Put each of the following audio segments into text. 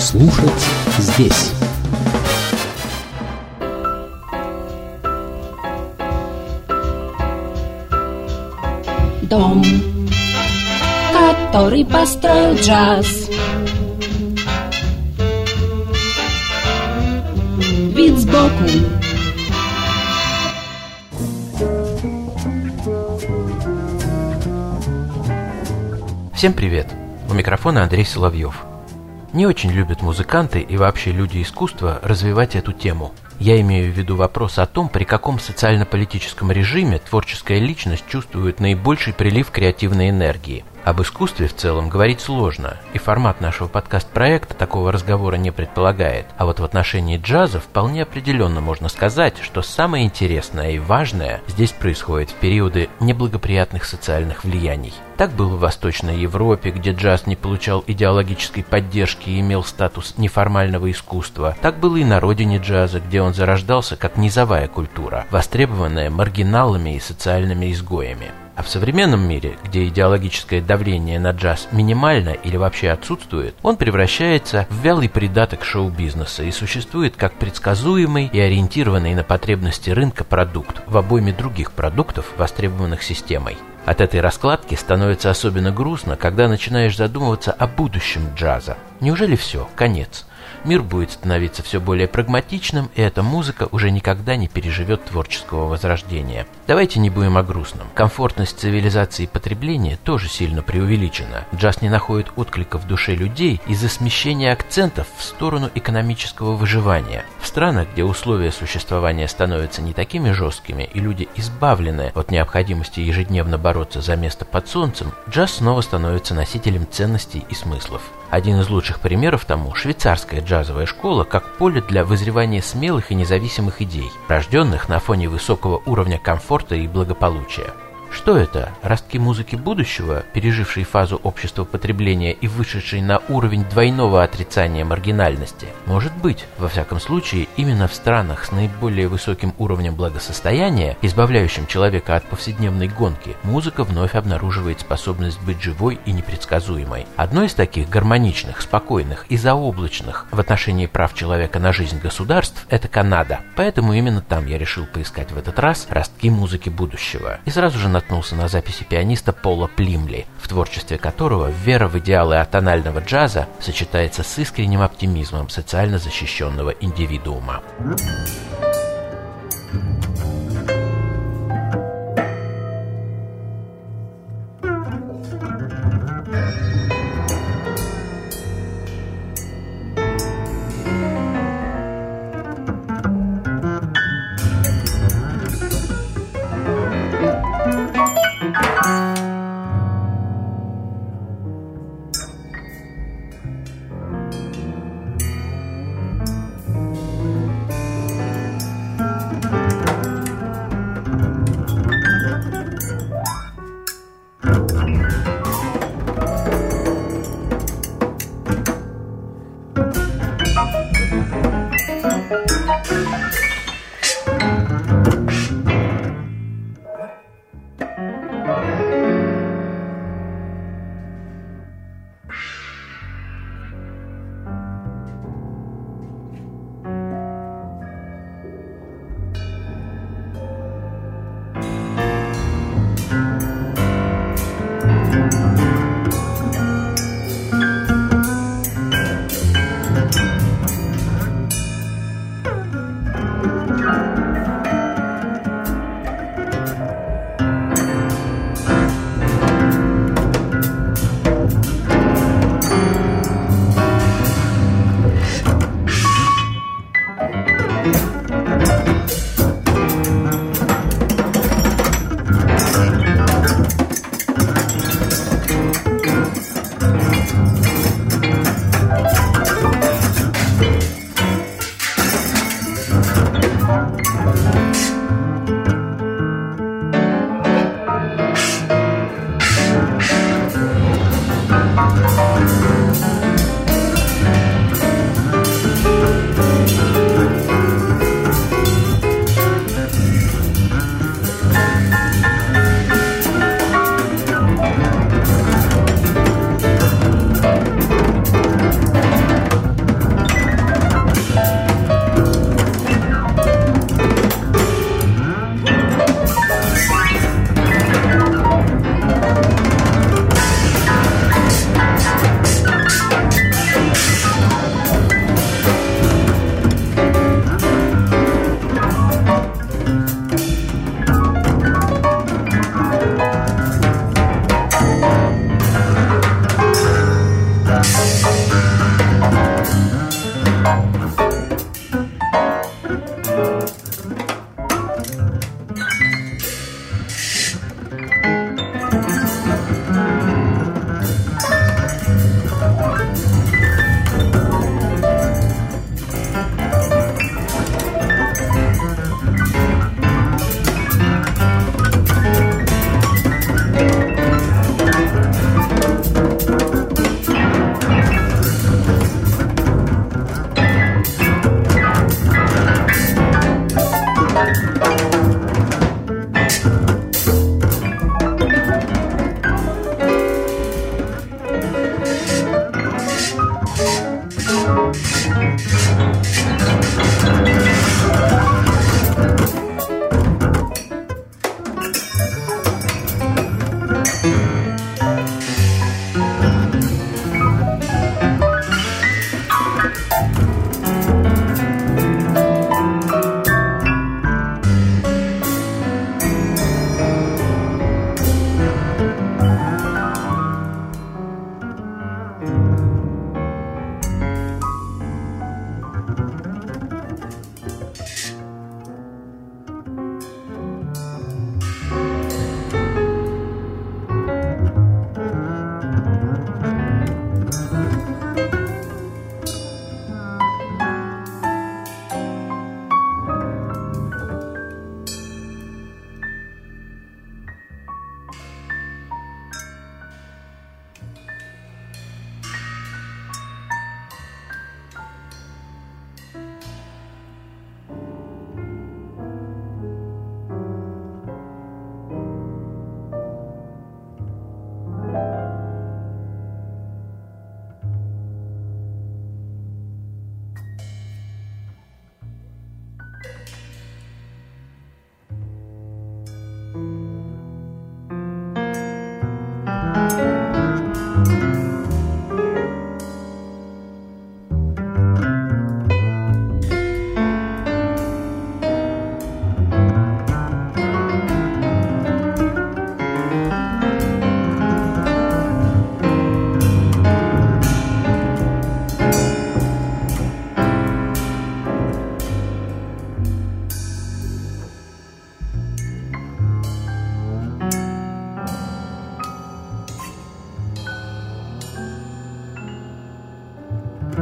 Слушать здесь. Дом, который построил джаз. Вид сбоку. Всем привет! У микрофона Андрей Соловьев. Не очень любят музыканты и вообще люди искусства развивать эту тему. Я имею в виду вопрос о том, при каком социально-политическом режиме творческая личность чувствует наибольший прилив креативной энергии. Об искусстве в целом говорить сложно, и формат нашего подкаст-проекта такого разговора не предполагает. А вот в отношении джаза вполне определенно можно сказать, что самое интересное и важное здесь происходит в периоды неблагоприятных социальных влияний. Так было в Восточной Европе, где джаз не получал идеологической поддержки и имел статус неформального искусства. Так было и на родине джаза, где он зарождался как низовая культура, востребованная маргиналами и социальными изгоями. А в современном мире, где идеологическое давление на джаз минимально или вообще отсутствует, он превращается в вялый придаток шоу-бизнеса и существует как предсказуемый и ориентированный на потребности рынка продукт в обойме других продуктов, востребованных системой. От этой раскладки становится особенно грустно, когда начинаешь задумываться о будущем джаза. Неужели все, конец? Мир будет становиться все более прагматичным, и эта музыка уже никогда не переживет творческого возрождения. Давайте не будем о грустном. Комфортность цивилизации потребления тоже сильно преувеличена. Джаз не находит отклика в душе людей из-за смещения акцентов в сторону экономического выживания. В странах, где условия существования становятся не такими жесткими, и люди избавлены от необходимости ежедневно бороться за место под солнцем, джаз снова становится носителем ценностей и смыслов. Один из лучших примеров тому – швейцарская джазовая школа как поле для вызревания смелых и независимых идей, рожденных на фоне высокого уровня комфорта и благополучия. Что это? Ростки музыки будущего, пережившие фазу общества потребления и вышедшие на уровень двойного отрицания маргинальности? Может быть. Во всяком случае, именно в странах с наиболее высоким уровнем благосостояния, избавляющим человека от повседневной гонки, музыка вновь обнаруживает способность быть живой и непредсказуемой. Одно из таких гармоничных, спокойных и заоблачных в отношении прав человека на жизнь государств – это Канада. Поэтому именно там я решил поискать в этот раз ростки музыки будущего. И сразу же наткнулся на записи пианиста Пола Плимли, в творчестве которого вера в идеалы атонального джаза сочетается с искренним оптимизмом социально защищенного индивидуума.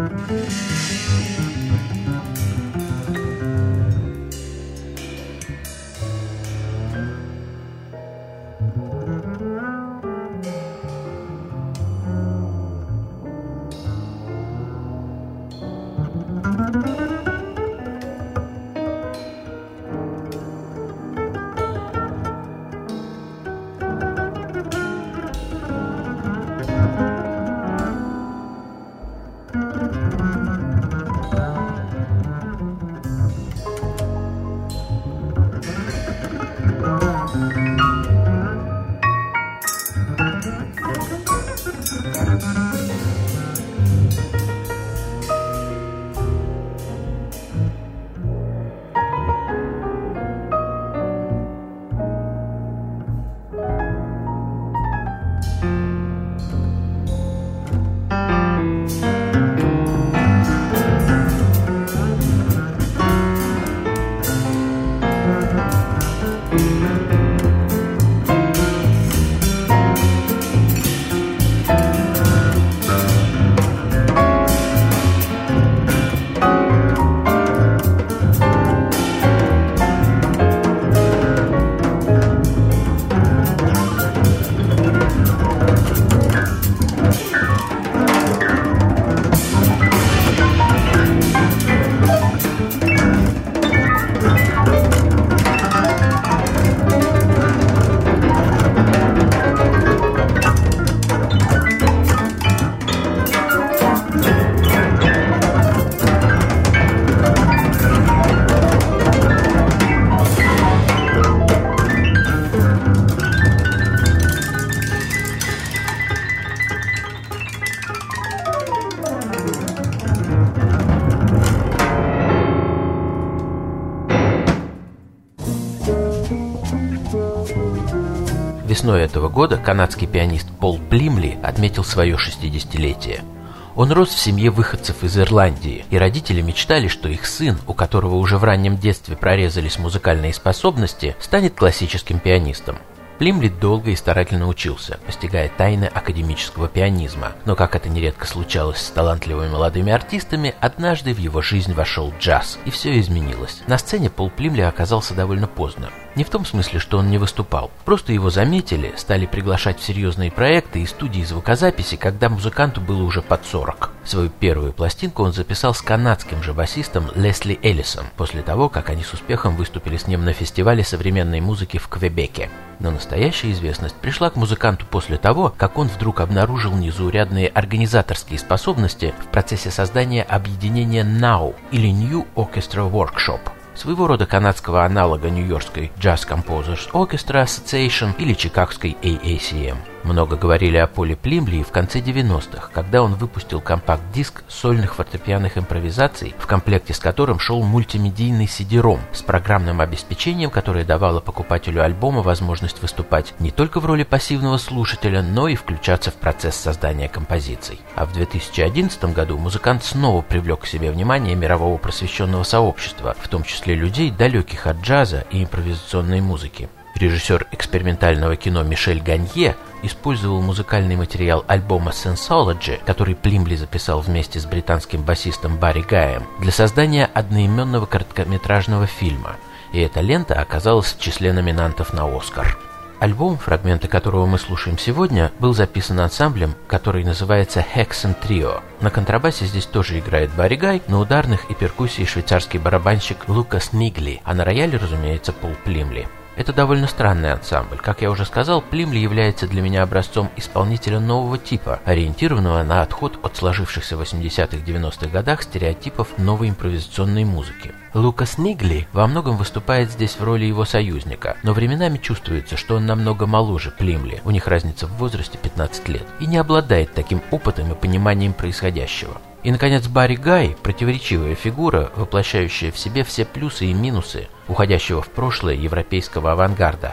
Весной этого года канадский пианист Пол Плимли отметил свое 60-летие. Он рос в семье выходцев из Ирландии, и родители мечтали, что их сын, у которого уже в раннем детстве прорезались музыкальные способности, станет классическим пианистом. Плимли долго и старательно учился, постигая тайны академического пианизма, но, как это нередко случалось с талантливыми молодыми артистами, однажды в его жизнь вошел джаз, и все изменилось. На сцене Пол Плимли оказался довольно поздно. Не в том смысле, что он не выступал, просто его заметили, стали приглашать в серьезные проекты и студии звукозаписи, когда музыканту было уже под 40. Свою первую пластинку он записал с канадским же басистом Лесли Эллисом, после того, как они с успехом выступили с ним на фестивале современной музыки в Квебеке. Но настоящая известность пришла к музыканту после того, как он вдруг обнаружил незаурядные организаторские способности в процессе создания объединения NOW или New Orchestra Workshop, своего рода канадского аналога нью-йоркской Jazz Composers Orchestra Association или чикагской AACM. Много говорили о Поле Плимли в конце 90-х, когда он выпустил компакт-диск сольных фортепианных импровизаций, в комплекте с которым шел мультимедийный CD-ROM с программным обеспечением, которое давало покупателю альбома возможность выступать не только в роли пассивного слушателя, но и включаться в процесс создания композиций. А в 2011 году музыкант снова привлек к себе внимание мирового просвещенного сообщества, в том числе людей, далеких от джаза и импровизационной музыки. Режиссер экспериментального кино Мишель Ганье использовал музыкальный материал альбома Sensology, который Плимли записал вместе с британским басистом Барри Гаем, для создания одноименного короткометражного фильма, и эта лента оказалась в числе номинантов на «Оскар». Альбом, фрагменты которого мы слушаем сегодня, был записан ансамблем, который называется Hexen Trio. На контрабасе здесь тоже играет Барри Гай, на ударных и перкуссии швейцарский барабанщик Лукас Нигли, а на рояле, разумеется, Пол Плимли. Это довольно странный ансамбль. Как я уже сказал, Плимли является для меня образцом исполнителя нового типа, ориентированного на отход от сложившихся в 80-х-90-х годах стереотипов новой импровизационной музыки. Лукас Нигли во многом выступает здесь в роли его союзника, но временами чувствуется, что он намного моложе Плимли, у них разница в возрасте 15 лет, и не обладает таким опытом и пониманием происходящего. И, наконец, Барри Гай – противоречивая фигура, воплощающая в себе все плюсы и минусы уходящего в прошлое европейского авангарда.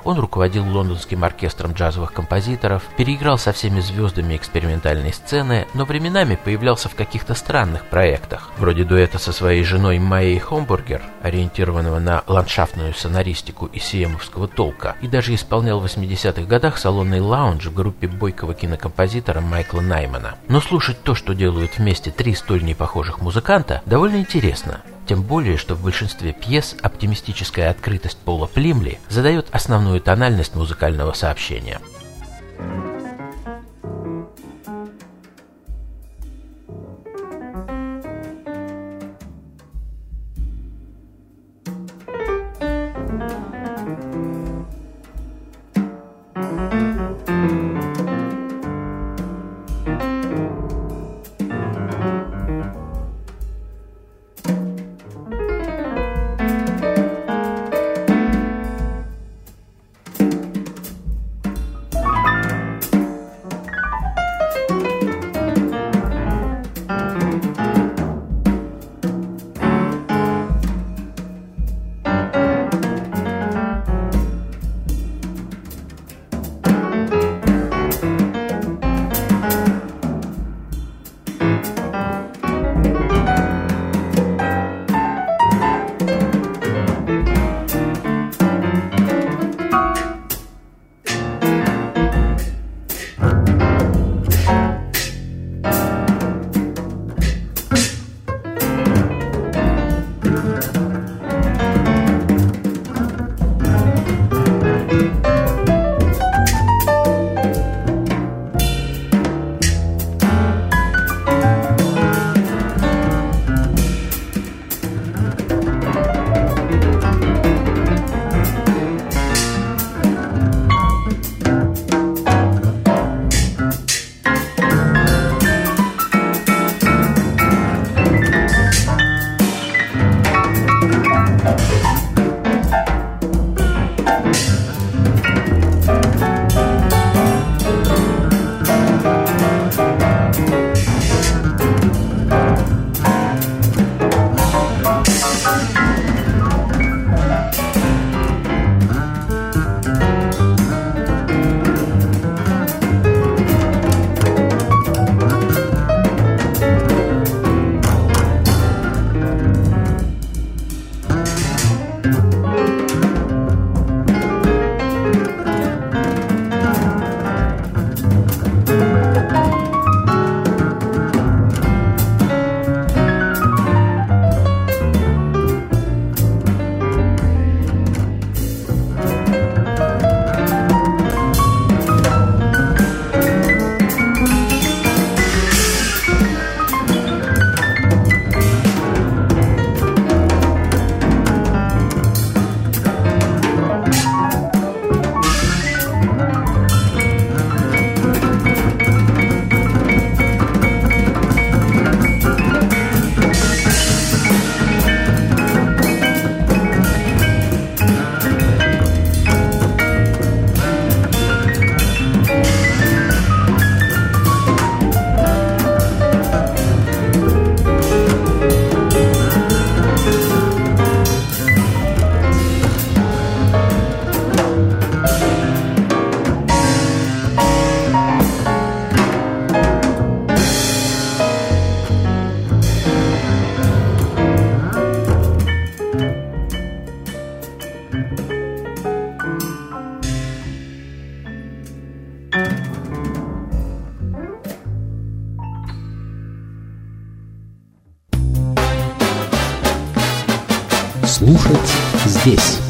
Он руководил лондонским оркестром джазовых композиторов, переиграл со всеми звездами экспериментальной сцены, но временами появлялся в каких-то странных проектах, вроде дуэта со своей женой Майей Хомбургер, ориентированного на ландшафтную сонористику и сиемовского толка, и даже исполнял в 80-х годах салонный лаунж в группе бойкого кинокомпозитора Майкла Наймана. Но слушать то, что делают вместе три столь непохожих музыканта, довольно интересно. Тем более, что в большинстве пьес оптимистическая открытость Пола Плимли задает основную тональность музыкального сообщения. Слушать здесь.